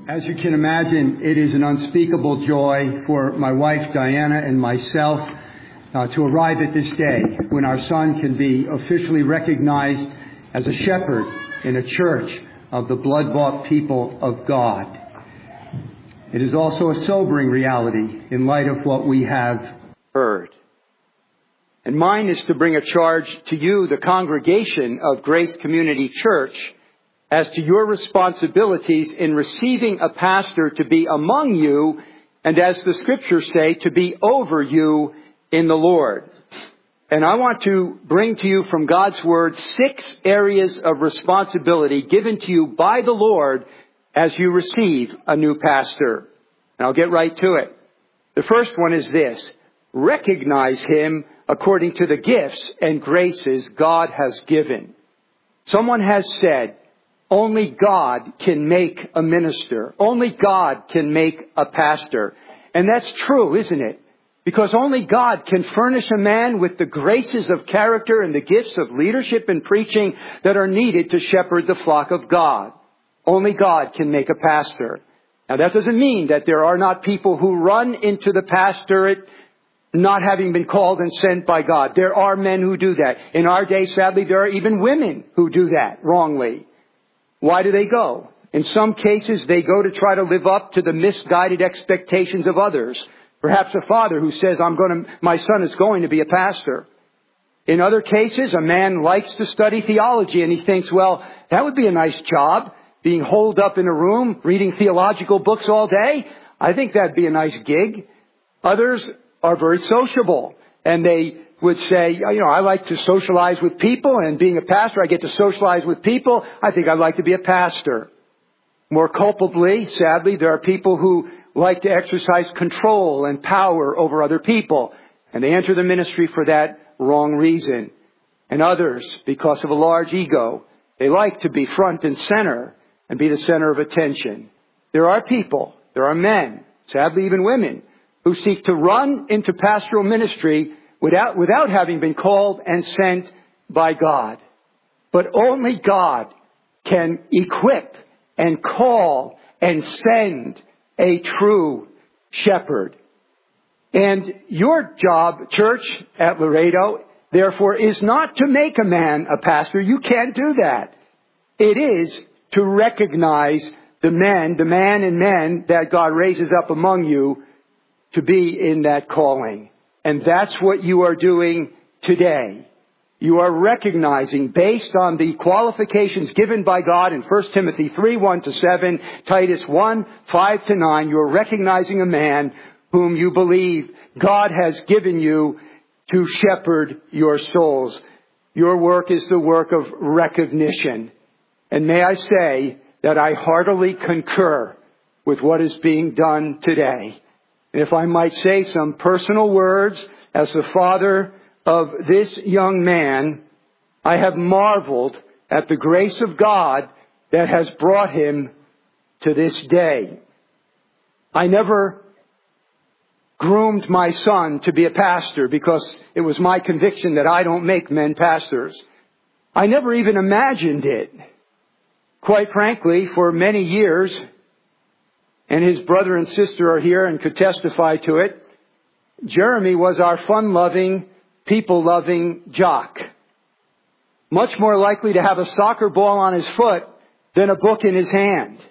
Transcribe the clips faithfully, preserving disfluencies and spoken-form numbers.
As you can imagine, it is an unspeakable joy for my wife, Diana, and myself uh, to arrive at this day when our son can be officially recognized as a shepherd in a church of the blood-bought people of God. It is also a sobering reality in light of what we have heard. And mine is to bring a charge to you, the congregation of Grace Community Church, as to your responsibilities in receiving a pastor to be among you, and as the scriptures say, to be over you in the Lord. And I want to bring to you from God's Word six areas of responsibility given to you by the Lord as you receive a new pastor. And I'll get right to it. The first one is this: recognize him according to the gifts and graces God has given. Someone has said, only God can make a minister. Only God can make a pastor. And that's true, isn't it? Because only God can furnish a man with the graces of character and the gifts of leadership and preaching that are needed to shepherd the flock of God. Only God can make a pastor. Now, that doesn't mean that there are not people who run into the pastorate not having been called and sent by God. There are men who do that. In our day, sadly, there are even women who do that wrongly. Why do they go? In some cases, they go to try to live up to the misguided expectations of others. Perhaps a father who says, I'm going to, my son is going to be a pastor. In other cases, a man likes to study theology and he thinks, well, that would be a nice job, being holed up in a room, reading theological books all day. I think that'd be a nice gig. Others are very sociable and they would say, you know, I like to socialize with people, and being a pastor, I get to socialize with people. I think I'd like to be a pastor. More culpably, sadly, there are people who like to exercise control and power over other people, and they enter the ministry for that wrong reason. And others, because of a large ego, they like to be front and center and be the center of attention. There are people, there are men, sadly even women, who seek to run into pastoral ministry without, without having been called and sent by God. But only God can equip and call and send a true shepherd. And your job, church, at Laredo, therefore, is not to make a man a pastor. You can't do that. It is to recognize the men, the man and men that God raises up among you to be in that calling. And that's what you are doing today. You are recognizing, based on the qualifications given by God in First Timothy three, one to seven, Titus one, five to nine, you're recognizing a man whom you believe God has given you to shepherd your souls. Your work is the work of recognition. And may I say that I heartily concur with what is being done today. And if I might say some personal words, as the father of this young man, I have marveled at the grace of God that has brought him to this day. I never groomed my son to be a pastor because it was my conviction that I don't make men pastors. I never even imagined it. Quite frankly, for many years, and his brother and sister are here and could testify to it, Jeremy was our fun-loving, people-loving jock. Much more likely to have a soccer ball on his foot than a book in his hand.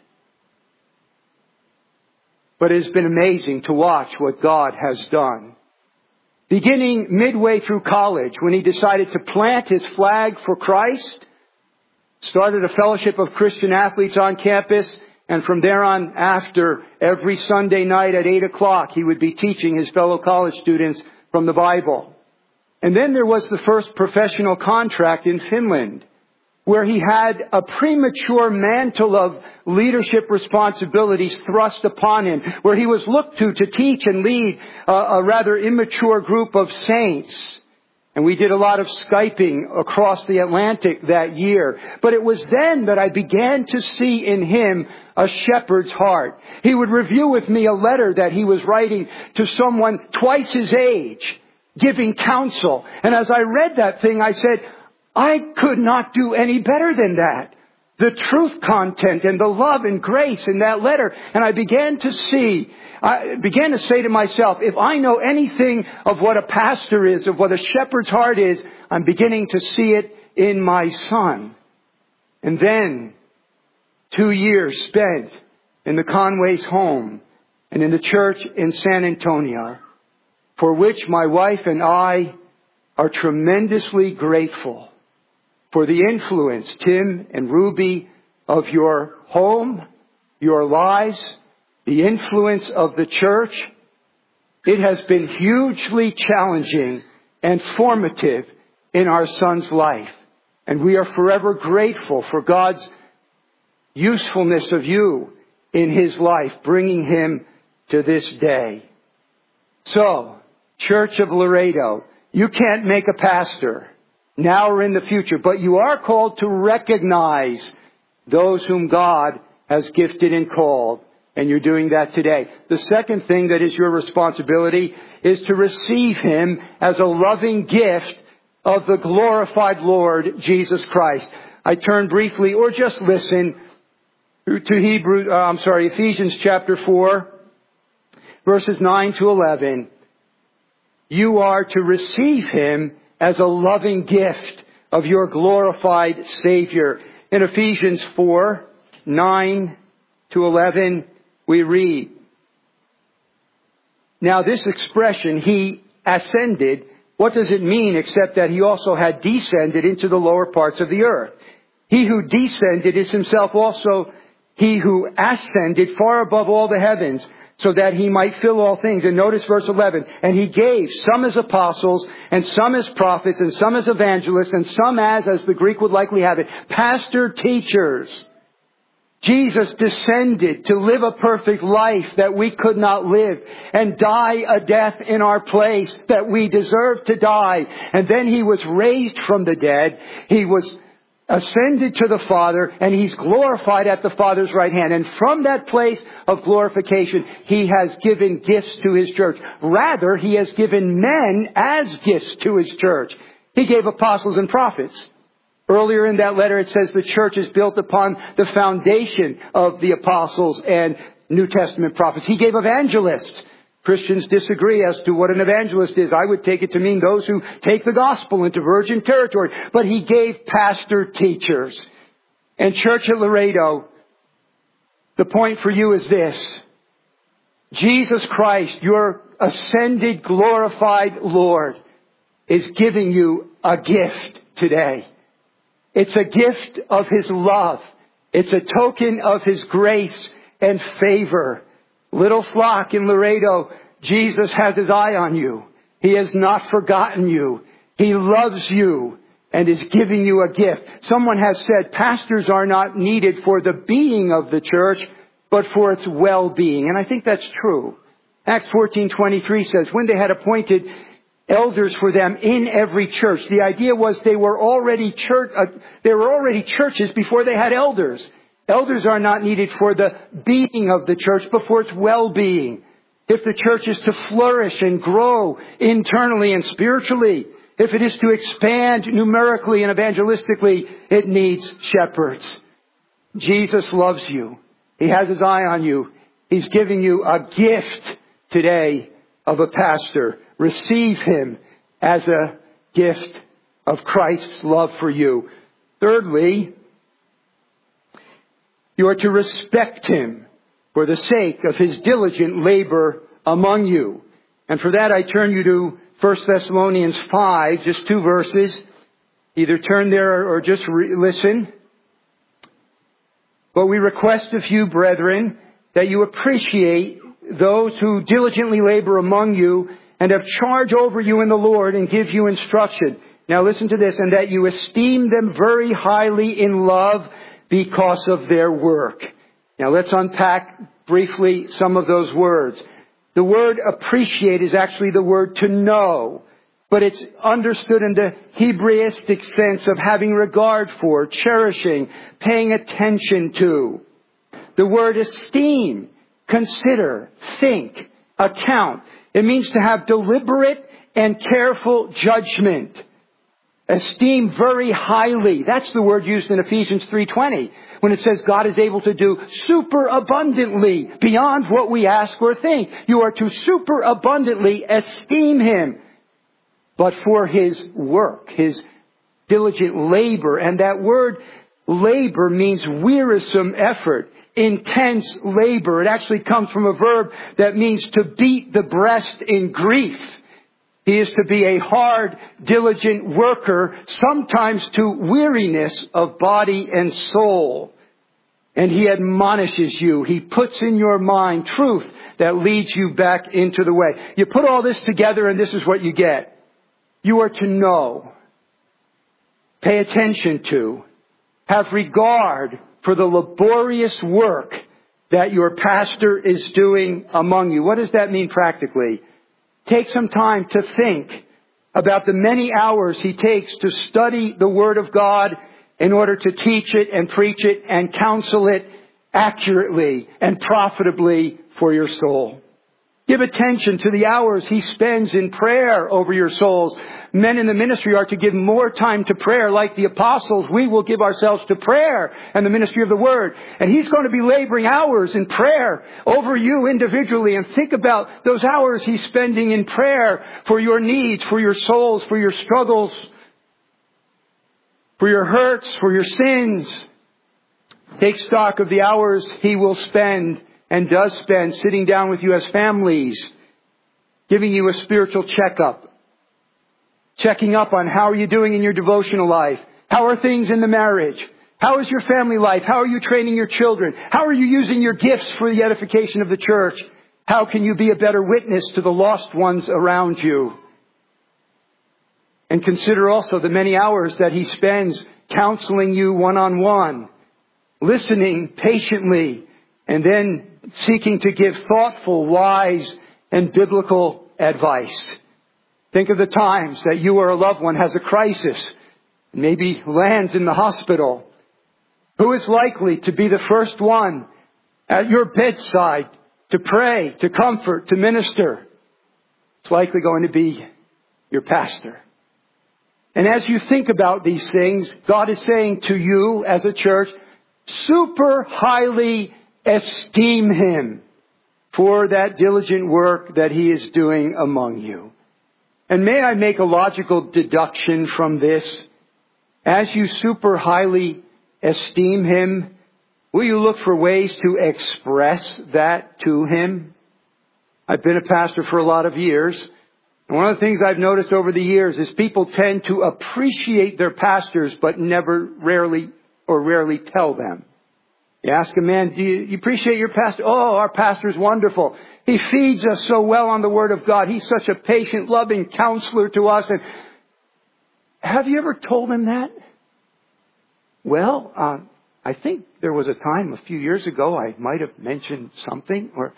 But it has been amazing to watch what God has done. Beginning midway through college, when he decided to plant his flag for Christ, started a fellowship of Christian athletes on campus, and from there on after, every Sunday night at eight o'clock, he would be teaching his fellow college students from the Bible. And then there was the first professional contract in Finland, where he had a premature mantle of leadership responsibilities thrust upon him, where he was looked to to teach and lead a, a rather immature group of saints. And we did a lot of Skyping across the Atlantic that year. But it was then that I began to see in him a shepherd's heart. He would review with me a letter that he was writing to someone twice his age, giving counsel. And as I read that thing, I said, I could not do any better than that. the truth content and the love and grace in that letter. And I began to see, I began to say to myself, if I know anything of what a pastor is, of what a shepherd's heart is, I'm beginning to see it in my son. And then two years spent in the Conway's home and in the church in San Antonio, for which my wife and I are tremendously grateful. For the influence, Tim and Ruby, of your home, your lives, the influence of the church. It has been hugely challenging and formative in our son's life. And we are forever grateful for God's usefulness of you in his life, bringing him to this day. So, Church of Laredo, you can't make a pastor now or in the future, but you are called to recognize those whom God has gifted and called, and you're doing that today. The second thing that is your responsibility is to receive him as a loving gift of the glorified Lord Jesus Christ. I turn briefly, or just listen, to Hebrew, uh, I'm sorry, Ephesians chapter four, verses nine to eleven. You are to receive him as a loving gift of your glorified Savior. In Ephesians four, nine to eleven, we read, now this expression, he ascended, what does it mean except that he also had descended into the lower parts of the earth? He who descended is himself also he who ascended far above all the heavens, so that he might fill all things. And notice verse eleven. And he gave some as apostles, and some as prophets, and some as evangelists, and some as, as the Greek would likely have it, pastor teachers. Jesus descended to live a perfect life that we could not live, and die a death in our place that we deserved to die. And then he was raised from the dead. He was ascended to the Father, and he's glorified at the Father's right hand. And from that place of glorification, he has given gifts to his church. Rather, he has given men as gifts to his church. He gave apostles and prophets. Earlier in that letter, it says the church is built upon the foundation of the apostles and New Testament prophets. He gave evangelists. Christians disagree as to what an evangelist is. I would take it to mean those who take the gospel into virgin territory. But he gave pastor teachers. And Church at Laredo, the point for you is this. Jesus Christ, your ascended, glorified Lord, is giving you a gift today. It's a gift of his love. It's a token of his grace and favor. Little flock in Laredo, Jesus has his eye on you. He has not forgotten you. He loves you and is giving you a gift. Someone has said pastors are not needed for the being of the church, but for its well-being. And I think that's true. Acts fourteen twenty-three says, when they had appointed elders for them in every church, the idea was they were already church, uh, they were already churches before they had elders. Elders are not needed for the being of the church, but for its well-being. If the church is to flourish and grow internally and spiritually, if it is to expand numerically and evangelistically, it needs shepherds. Jesus loves you. He has his eye on you. He's giving you a gift today of a pastor. Receive him as a gift of Christ's love for you. Thirdly, you are to respect him for the sake of his diligent labor among you. And for that I turn you to First Thessalonians five, just two verses. Either turn there or just re- listen. But we request of you, brethren, that you appreciate those who diligently labor among you and have charge over you in the Lord and give you instruction. Now listen to this, and that you esteem them very highly in love because of their work. Now let's unpack briefly some of those words. The word appreciate is actually the word to know, but it's understood in the Hebraistic sense of having regard for, cherishing, paying attention to. The word esteem, consider, think, account. It means to have deliberate and careful judgment. Esteem very highly. That's the word used in Ephesians three twenty when it says God is able to do super abundantly beyond what we ask or think. You are to super abundantly esteem Him, but for His work, His diligent labor. And that word labor means wearisome effort, intense labor. It actually comes from a verb that means to beat the breast in grief. He is to be a hard, diligent worker, sometimes to weariness of body and soul. And He admonishes you. He puts in your mind truth that leads you back into the way. You put all this together and this is what you get. You are to know, pay attention to, have regard for the laborious work that your pastor is doing among you. What does that mean practically? Take some time to think about the many hours he takes to study the Word of God in order to teach it and preach it and counsel it accurately and profitably for your soul. Give attention to the hours he spends in prayer over your souls. Men in the ministry are to give more time to prayer. Like the apostles, we will give ourselves to prayer and the ministry of the Word. And he's going to be laboring hours in prayer over you individually. And think about those hours he's spending in prayer for your needs, for your souls, for your struggles, for your hurts, for your sins. Take stock of the hours he will spend and does spend sitting down with you as families, giving you a spiritual checkup, checking up on how are you doing in your devotional life? How are things in the marriage? How is your family life? How are you training your children? How are you using your gifts for the edification of the church? How can you be a better witness to the lost ones around you? And consider also the many hours that he spends counseling you one-on-one, listening patiently, and then seeking to give thoughtful, wise, and biblical advice. Think of the times that you or a loved one has a crisis, maybe lands in the hospital. Who is likely to be the first one at your bedside to pray, to comfort, to minister? It's likely going to be your pastor. And as you think about these things, God is saying to you as a church, super highly esteem him for that diligent work that he is doing among you. And may I make a logical deduction from this? As you super highly esteem him, will you look for ways to express that to him? I've been a pastor for a lot of years. And one of the things I've noticed over the years is people tend to appreciate their pastors, but never, rarely, or rarely tell them. You ask a man, do you, you appreciate your pastor? Oh, our pastor's wonderful. He feeds us so well on the Word of God. He's such a patient, loving counselor to us. And have you ever told him that? Well, uh, I think there was a time a few years ago I might have mentioned something. Or,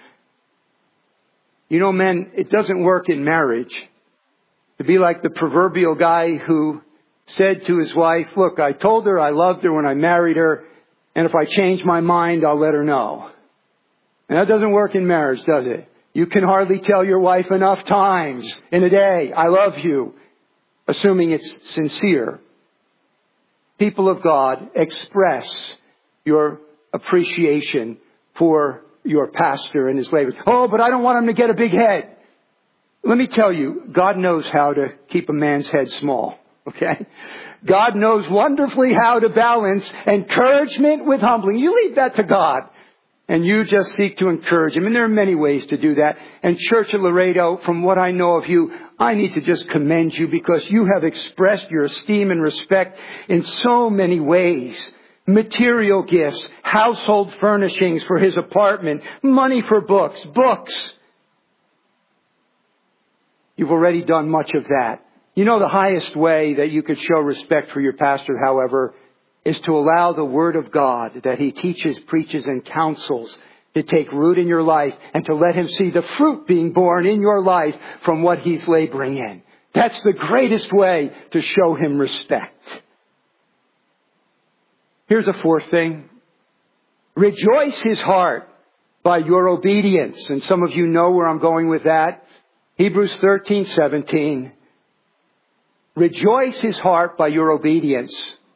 you know, men, it doesn't work in marriage to be like the proverbial guy who said to his wife, look, I told her I loved her when I married her. And if I change my mind, I'll let her know. And that doesn't work in marriage, does it? You can hardly tell your wife enough times in a day, I love you, assuming it's sincere. People of God, express your appreciation for your pastor and his labor. Oh, but I don't want him to get a big head. Let me tell you, God knows how to keep a man's head small. Okay? God knows wonderfully how to balance encouragement with humbling. You leave that to God. And you just seek to encourage him. And there are many ways to do that. And Church of Laredo, from what I know of you, I need to just commend you because you have expressed your esteem and respect in so many ways. Material gifts, household furnishings for his apartment, money for books, books. You've already done much of that. You know, the highest way that you could show respect for your pastor, however, is to allow the Word of God that he teaches, preaches, and counsels to take root in your life and to let him see the fruit being born in your life from what he's laboring in. That's the greatest way to show him respect. Here's a fourth thing. Rejoice his heart by your obedience. And some of you know where I'm going with that. Hebrews thirteen seventeen. rejoice his heart by your obedience.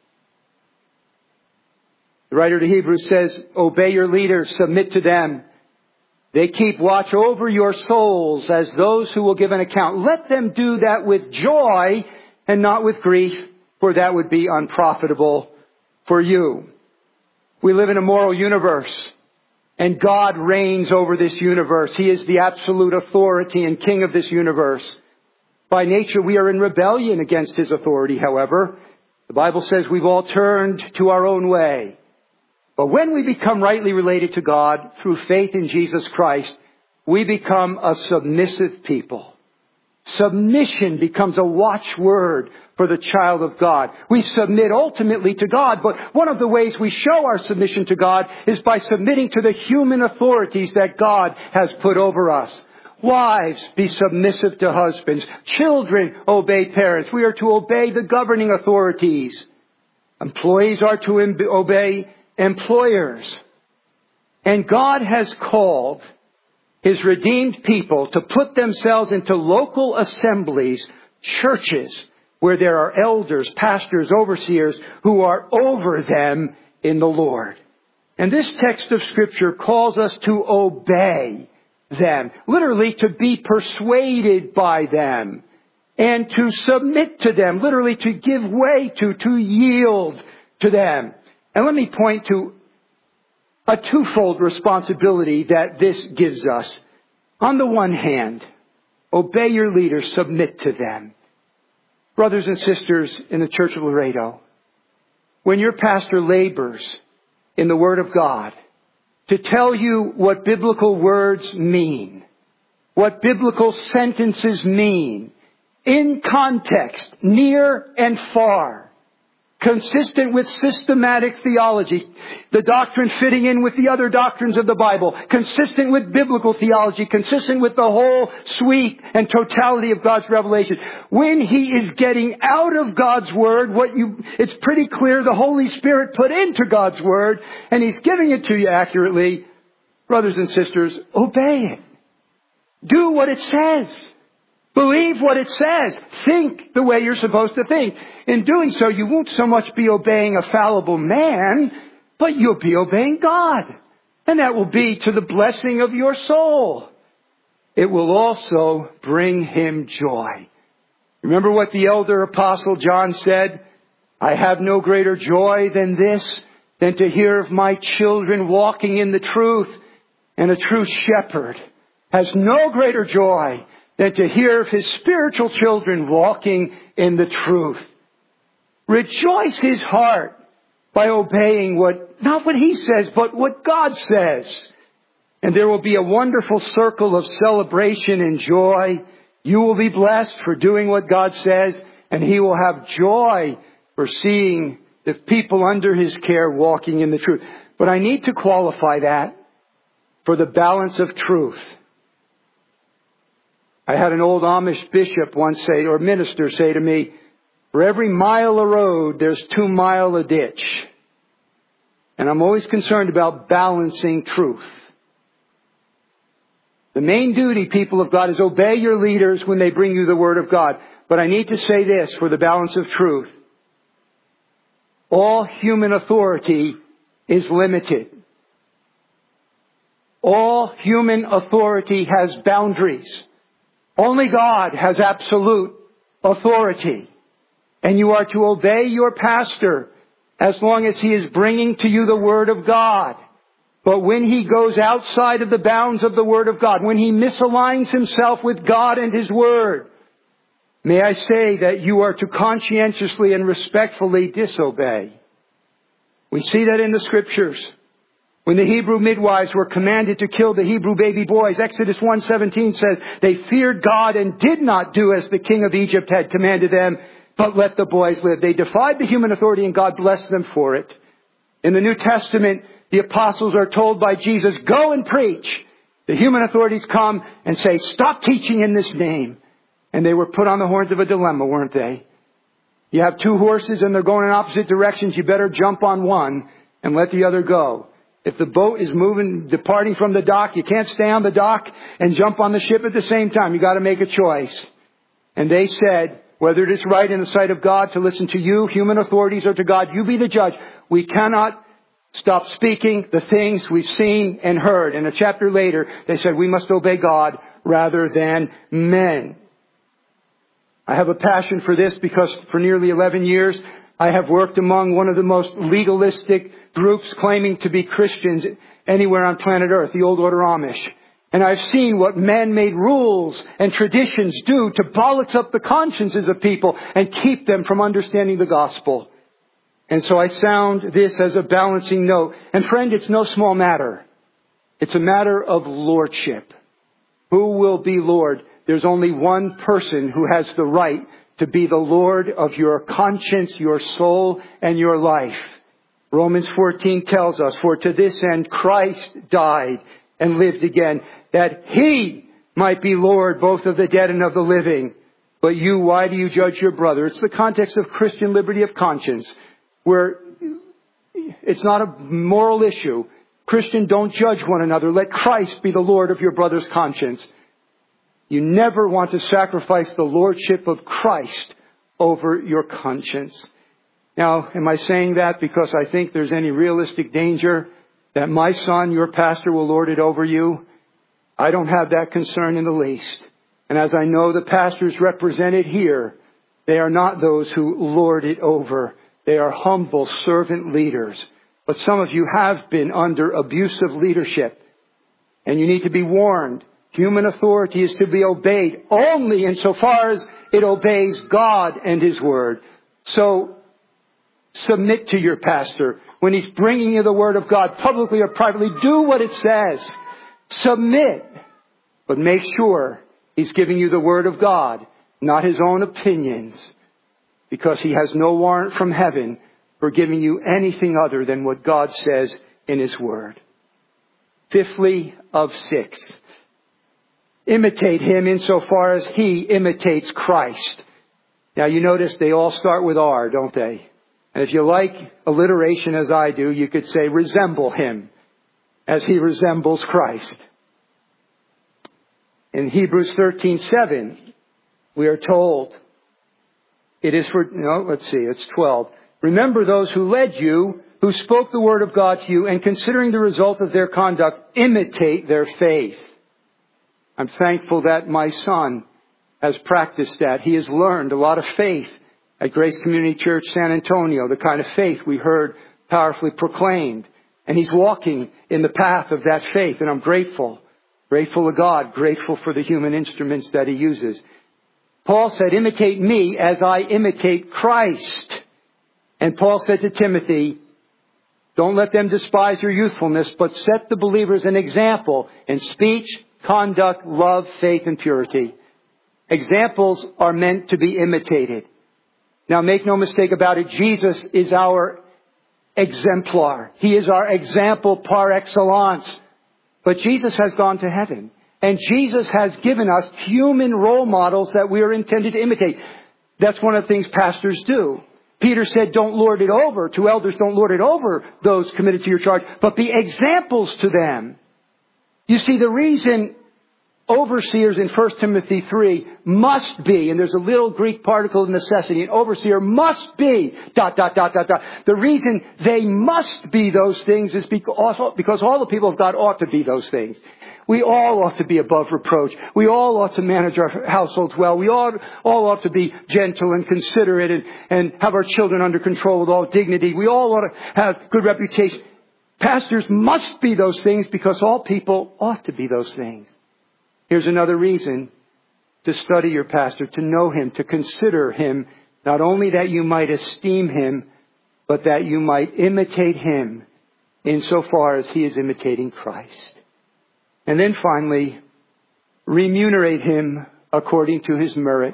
The writer to Hebrews says, obey your leaders, submit to them. They keep watch over your souls as those who will give an account. Let them do that with joy and not with grief, for that would be unprofitable for you. We live in a moral universe, and God reigns over this universe. He is the absolute authority and king of this universe. By nature, we are in rebellion against his authority, however. The Bible says we've all turned to our own way. But when we become rightly related to God through faith in Jesus Christ, we become a submissive people. Submission becomes a watchword for the child of God. We submit ultimately to God, but one of the ways we show our submission to God is by submitting to the human authorities that God has put over us. Wives, be submissive to husbands. Children, obey parents. We are to obey the governing authorities. Employees are to im- obey employers. And God has called his redeemed people to put themselves into local assemblies, churches, where there are elders, pastors, overseers who are over them in the Lord. And this text of Scripture calls us to obey them, literally to be persuaded by them, and to submit to them, literally to give way to, to yield to them. And let me point to a twofold responsibility that this gives us. On the one hand, obey your leaders, submit to them. Brothers and sisters in the Church of Laredo, when your pastor labors in the Word of God to tell you what biblical words mean, what biblical sentences mean, in context, near and far, consistent with systematic theology, the doctrine fitting in with the other doctrines of the Bible, consistent with biblical theology, consistent with the whole suite and totality of God's revelation. When he is getting out of God's Word, what you, it's pretty clear the Holy Spirit put into God's Word, and he's giving it to you accurately. Brothers and sisters, obey it. Do what it says. Believe what it says. Think the way you're supposed to think. In doing so, you won't so much be obeying a fallible man, but you'll be obeying God. And that will be to the blessing of your soul. It will also bring him joy. Remember what the elder apostle John said? I have no greater joy than this, than to hear of my children walking in the truth. And a true shepherd has no greater joy than to hear of his spiritual children walking in the truth. Rejoice his heart by obeying what, not what he says, but what God says. And there will be a wonderful circle of celebration and joy. You will be blessed for doing what God says, and he will have joy for seeing the people under his care walking in the truth. But I need to qualify that for the balance of truth. I had an old Amish bishop once say, or minister say to me, for every mile of road, there's two mile of ditch. And I'm always concerned about balancing truth. The main duty, people of God, is obey your leaders when they bring you the Word of God. But I need to say this for the balance of truth. All human authority is limited. All human authority has boundaries. Only God has absolute authority. And you are to obey your pastor as long as he is bringing to you the Word of God. But when he goes outside of the bounds of the Word of God, when he misaligns himself with God and His Word, may I say that you are to conscientiously and respectfully disobey. We see that in the Scriptures. When the Hebrew midwives were commanded to kill the Hebrew baby boys, Exodus one seventeen says, they feared God and did not do as the king of Egypt had commanded them, but let the boys live. They defied the human authority and God blessed them for it. In the New Testament, the apostles are told by Jesus, go and preach. The human authorities come and say, stop teaching in this name. And they were put on the horns of a dilemma, weren't they? You have two horses and they're going in opposite directions. You better jump on one and let the other go. If the boat is moving, departing from the dock, you can't stay on the dock and jump on the ship at the same time. You got to make a choice. And they said, Whether it is right in the sight of God to listen to you, human authorities, or to God, you be the judge. We cannot stop speaking the things we've seen and heard. And a chapter later, they said we must obey God rather than men. I have a passion for this because for nearly eleven years, I have worked among one of the most legalistic groups claiming to be Christians anywhere on planet Earth, the Old Order Amish. And I've seen what man-made rules and traditions do to balance up the consciences of people and keep them from understanding the gospel. And so I sound this as a balancing note. And friend, it's no small matter. It's a matter of lordship. Who will be Lord? There's only one person who has the right to be the Lord of your conscience, your soul, and your life. Romans fourteen tells us, for to this end Christ died and lived again, that He might be Lord both of the dead and of the living. But you, why do you judge your brother? It's the context of Christian liberty of conscience, where it's not a moral issue. Christian, don't judge one another. Let Christ be the Lord of your brother's conscience. You never want to sacrifice the lordship of Christ over your conscience. Now, am I saying that because I think there's any realistic danger that my son, your pastor, will lord it over you? I don't have that concern in the least. And as I know the pastors represented here, they are not those who lord it over. They are humble servant leaders. But some of you have been under abusive leadership, and you need to be warned. Human authority is to be obeyed only insofar as it obeys God and His Word. So submit to your pastor. When he's bringing you the Word of God, publicly or privately, do what it says. Submit. But make sure he's giving you the Word of God, not his own opinions, because he has no warrant from heaven for giving you anything other than what God says in His Word. Fifthly, of six, imitate Him insofar as He imitates Christ. Now you notice they all start with R, don't they? And if you like alliteration as I do, you could say resemble Him as He resembles Christ. In Hebrews thirteen seven, we are told, it is for, no, let's see, it's twelve. Remember those who led you, who spoke the word of God to you, and considering the result of their conduct, imitate their faith. I'm thankful that my son has practiced that. He has learned a lot of faith at Grace Community Church San Antonio, the kind of faith we heard powerfully proclaimed. And he's walking in the path of that faith, and I'm grateful. Grateful to God, grateful for the human instruments that He uses. Paul said, imitate me as I imitate Christ. And Paul said to Timothy, don't let them despise your youthfulness, but set the believers an example in speech, conduct, love, faith, and purity. Examples are meant to be imitated. Now make no mistake about it, Jesus is our exemplar. He is our example par excellence. But Jesus has gone to heaven. And Jesus has given us human role models that we are intended to imitate. That's one of the things pastors do. Peter said, don't lord it over. To elders, don't lord it over those committed to your charge, but be examples to them. You see, the reason overseers in First Timothy three must be, and there's a little Greek particle of necessity, an overseer must be, dot, dot, dot, dot, dot. The reason they must be those things is because, because all the people of God ought to be those things. We all ought to be above reproach. We all ought to manage our households well. We all, all ought to be gentle and considerate and, and have our children under control with all dignity. We all ought to have good reputation. Pastors must be those things because all people ought to be those things. Here's another reason to study your pastor, to know him, to consider him, not only that you might esteem him, but that you might imitate him insofar as he is imitating Christ. And then finally, remunerate him according to his merit.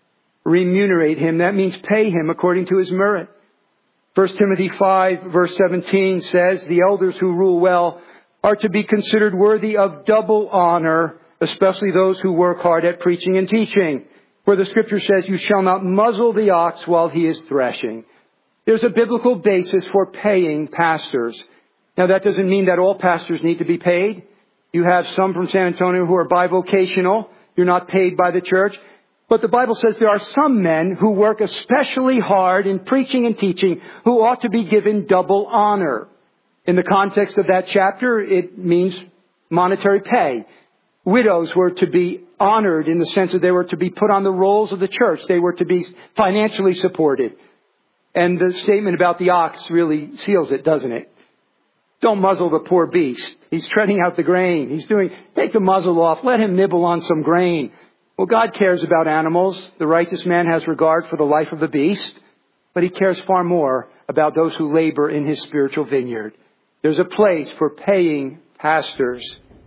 Remunerate him. That means pay him according to his merit. First Timothy five verse seventeen says, the elders who rule well are to be considered worthy of double honor, especially those who work hard at preaching and teaching. Where the scripture says, you shall not muzzle the ox while he is threshing. There's a biblical basis for paying pastors. Now that doesn't mean that all pastors need to be paid. You have some from San Antonio who are bivocational. You're not paid by the church. But the Bible says there are some men who work especially hard in preaching and teaching who ought to be given double honor. In the context of that chapter, it means monetary pay. Widows were to be honored in the sense that they were to be put on the rolls of the church. They were to be financially supported. And the statement about the ox really seals it, doesn't it? Don't muzzle the poor beast. He's treading out the grain. He's doing, take the muzzle off. Let him nibble on some grain. Well, God cares about animals. The righteous man has regard for the life of the beast. But he cares far more about those who labor in his spiritual vineyard. There's a place for paying pastors.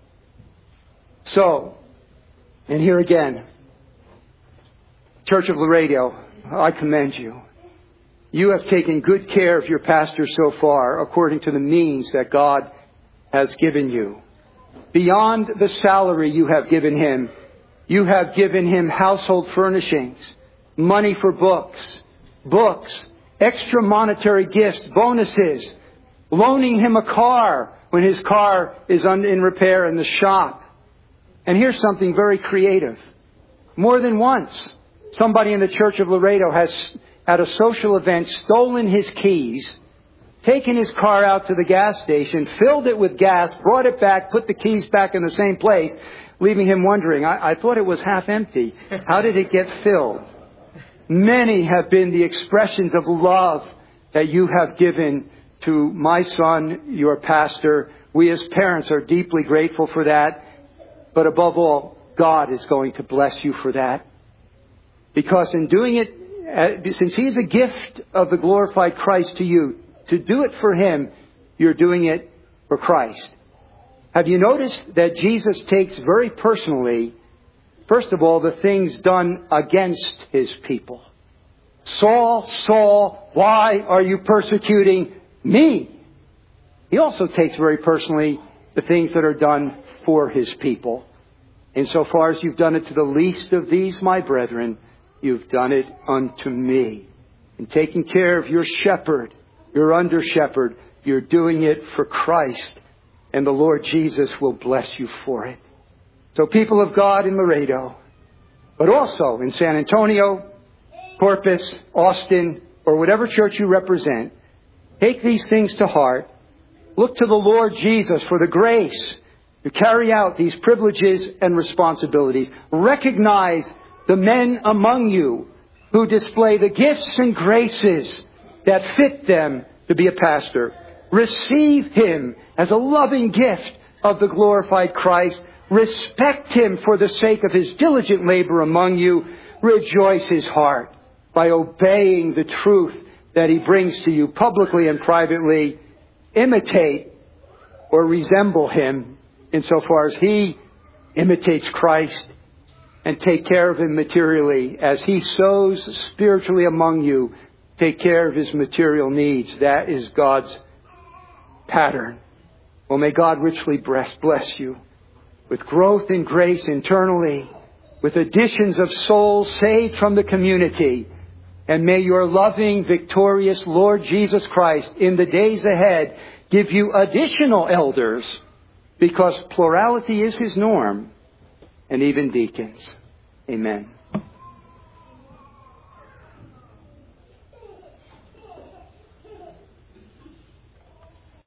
So, and here again, Church of Laredo, I commend you. You have taken good care of your pastor so far, according to the means that God has given you. Beyond the salary you have given him, you have given him household furnishings, money for books, books, extra monetary gifts, bonuses, loaning him a car when his car is in repair in the shop. And here's something very creative. More than once, somebody in the Church of Laredo has, at a social event, stolen his keys, taken his car out to the gas station, filled it with gas, brought it back, put the keys back in the same place, leaving him wondering, I, I thought it was half empty. How did it get filled? Many have been the expressions of love that you have given to my son, your pastor. We as parents are deeply grateful for that. But above all, God is going to bless you for that. Because in doing it, since he is a gift of the glorified Christ to you, to do it for him, you're doing it for Christ. Have you noticed that Jesus takes very personally, first of all, the things done against his people? Saul, Saul, why are you persecuting me? He also takes very personally the things that are done for his people. Insofar as you've done it to the least of these, my brethren, you've done it unto me. In taking care of your shepherd, your under shepherd, you're doing it for Christ. And the Lord Jesus will bless you for it. So people of God in Laredo, but also in San Antonio, Corpus, Austin, or whatever church you represent, take these things to heart. Look to the Lord Jesus for the grace to carry out these privileges and responsibilities. Recognize the men among you who display the gifts and graces that fit them to be a pastor. Receive him as a loving gift of the glorified Christ. Respect him for the sake of his diligent labor among you. Rejoice his heart by obeying the truth that he brings to you publicly and privately. Imitate or resemble him insofar as he imitates Christ, and take care of him materially. As he sows spiritually among you, take care of his material needs. That is God's pattern. Well, may God richly bless, bless you with growth in grace internally, with additions of souls saved from the community. And may your loving, victorious Lord Jesus Christ in the days ahead give you additional elders, because plurality is his norm, and even deacons. Amen.